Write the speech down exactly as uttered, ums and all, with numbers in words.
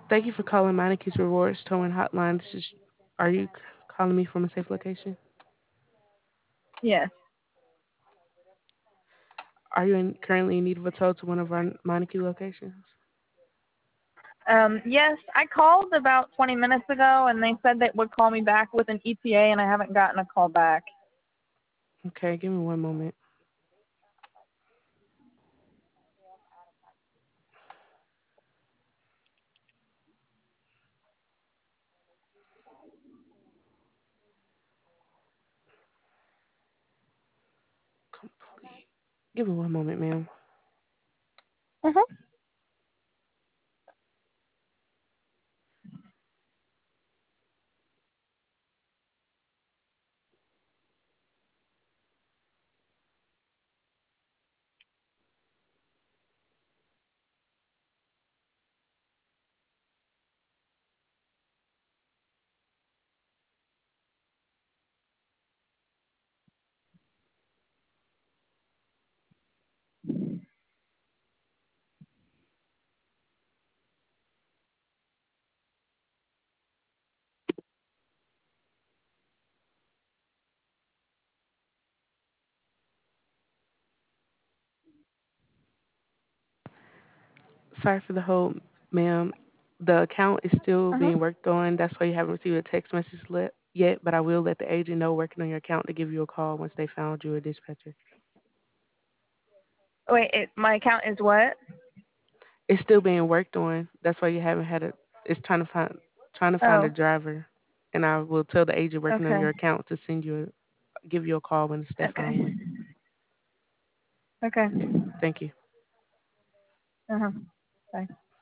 Thank you for calling Monica's Rewards Towing Hotline. This is. Are you c- calling me from a safe location? Yes. Are you in, currently in need of a tow to one of our Monarchy locations? Um, yes, I called about twenty minutes ago, and they said they would call me back with an E T A, and I haven't gotten a call back. Okay, give me one moment. Complete. Give me one moment, ma'am. Mhm. Sorry for the hold, ma'am. The account is still Mhm. being worked on. That's why you haven't received a text message le- yet, but I will let the agent know working on your account to give you a call once they found you a dispatcher. Wait, it, my account is what? It's still being worked on. That's why you haven't had a. It's trying to find trying to find a Oh, driver, and I will tell the agent working on okay. your account to send you a, give you a call when they Okay. find one. Okay. Thank you. Uh huh. Bye.